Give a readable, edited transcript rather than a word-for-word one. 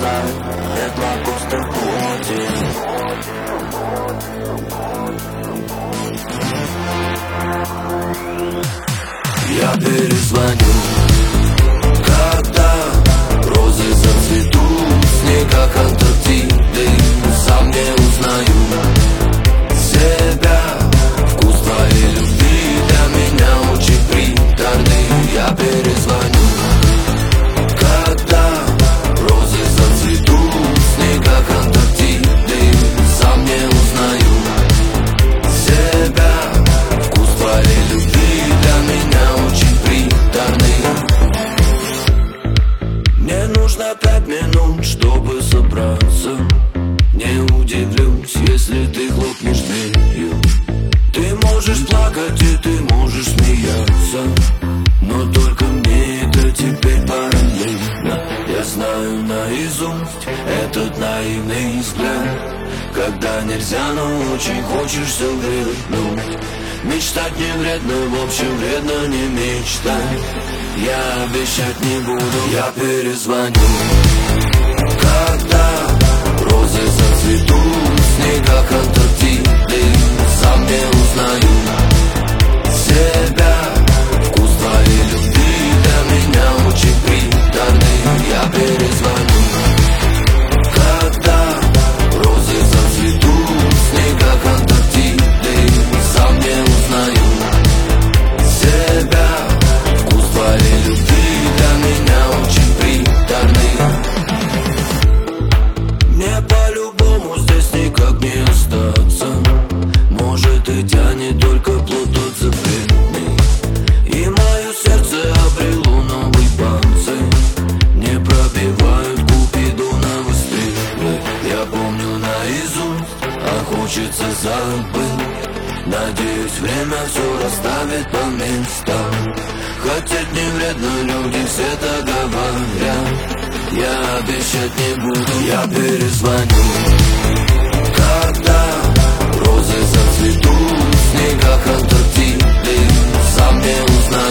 глаза, нет лакустых плоти. Я перезвоню, когда розы зацветут в снегах Антарктиды. Сам не узнаю себя, вкус твоей любви для меня очень приторный. Я перезвоню, когда розы зацветут в снегах Антарктиды. Сам не узнаю себя, вкус твоей любви для меня очень приторный. Мне нужно 5 минут, чтобы собраться. Не удивлюсь, если ты хлопнешь дверью. Ты можешь плакать и ты можешь смеяться, но только мне это теперь параллельно. Я знаю наизусть этот наивный взгляд, когда нельзя, но очень хочешь вернуть. Мечтать не вредно, в общем вредно не мечтать. Я обещать не буду, я перезвоню, когда розы зацветут в снегах Антарктиды. Сам не узнаю себя, вкус твоей любви для меня очень приторный. Я перезвоню, когда розы зацветут в снегах Антарктиды. Сам не узнаю себя, вкус твоей любви для меня очень приторный. Мне по-любому здесь никак не остаться. Может и тянет только плод тот запретный, и мое сердце обрело новый панцирь. Не пробивают купидоновы стрелы. Я помню наизусть, а хочется забыть. Надеюсь, время все расставит по местам. Хотеть не вредно, люди все так говорят. Я обещать не буду, я перезвоню, когда розы зацветут в снегах Антарктиды. Сам не узнаю